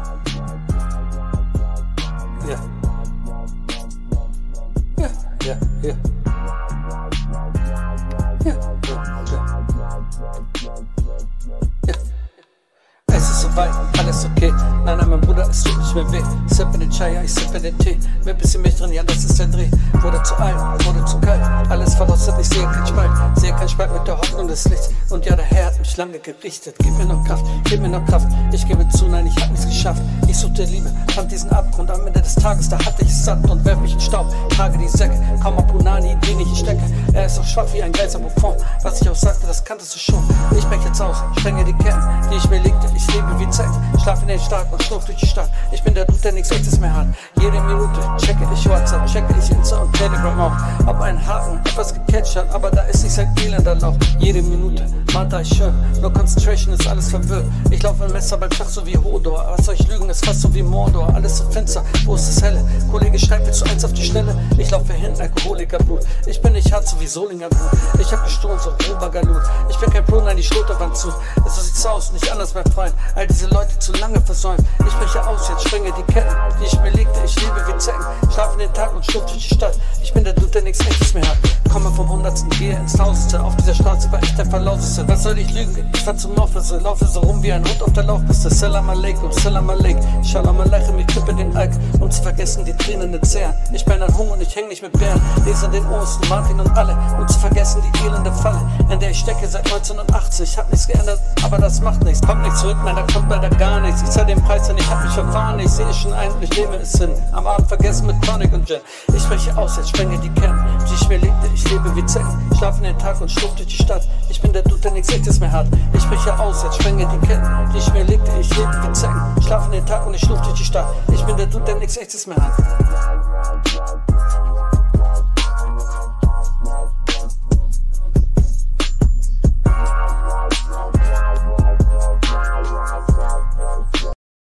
Ja. Ja, ja, ja. Ja, ja. Es ist soweit, alles okay. Nein, nein, mein Bruder, es tut nicht mehr weh. Sippe den Chai, ja, ich sippe den Tee. Mit bisschen Milch drin, ja, das ist der Dreh. Wurde zu alt, wurde zu kalt. Alles verrostet, ich sehe keinen Spalt. Sehe keinen Spalt mit der Hoffnung des Lichts. Und ja, der Herr hat mich lange gerichtet. Gib mir noch Kraft, gib mir noch Kraft. Ich gebe zu, nein, ich hab nichts geschafft. Ich suchte Liebe, fand diesen Abgrund. Am Ende des Tages, da hatte ich es satt und werf mich in Staub. Trage die Säcke, kaum ab Punani, den ich stecke. Er ist auch schwach wie ein Geister Buffon. Was ich auch sagte, das kanntest du schon. Ich brech jetzt aus, strenge die Ketten, die ich mir legte. Ich lebe wie Zeit, schlaf in den Stark und schlurf durch die Stadt. Ich bin der Dude, der nichts Echtes mehr hat. Jede Minute checke ich WhatsApp, checke ich Insta und Telegram auch. Hab einen Haken, etwas gecatcht hat, aber da ist nicht sein elender Lauch. Jede Minute, Martha, ich schwör, nur Concentration ist alles verwirrt. Ich laufe ein Messer beim Schach so wie Hodor. Was soll ich lügen, ist fast so wie Mordor. Alles so finster, wo ist das Helle? Kollege schreibt jetzt zu eins auf die Schnelle. Ich laufe hin, Alkoholikerblut. Ich bin nicht hart, so wie Solinger Blut. Ich hab gestohlen, so Obergalut. Ich bin kein Pro, nein, die Schulterwand zu. So sieht's aus, nicht anders, mein Freund. All diese Leute zu lange versäumt. Ich breche aus, jetzt sprenge die Ketten, die ich mir legte. Ich lebe wie Zecken, schlafe den Tag und schlurf durch die Stadt. Ich bin der Dude, der nichts Echtes mehr hat. Komme vom Hundertsten, gehe ins Tausendste. Auf dieser Straße war ich der Verlauseste. Was soll ich lügen? Ich fahr zum Office, laufe so rum wie ein Hund auf der Laufpiste. Salam alaikum, salam alaik. Shalom aleichem, ich kippe den Alk, um zu vergessen die Tränen nicht zehren. Ich bin ein Hunger und ich häng nicht mit Bären. Lese den Osten, Martin und alle, um zu vergessen die elende Falle, in der ich stecke seit 1980. Hab nichts geändert, aber das macht nichts. Kommt nicht zurück, nein, da kommt leider gar nichts. Ich zahl den Preis, denn ich hab mich verfahren. Ich sehe schon ein und ich nehme es hin. Am Abend vergessen mit Tonic und Gin. Ich spreche aus, jetzt sprenge die Ketten, die ich mir legte. Ich lebe wie Zecken, schlafe den Tag und schlurf durch die Stadt. Ich bin der Dude, der nichts Echtes mehr hat. Ich spreche aus, jetzt sprenge die Ketten, die ich mir legte. Ich lebe wie Zecken, schlafe den Tag und ich schlurf durch die Stadt. Ich bin der Dude, der nichts Echtes mehr hat.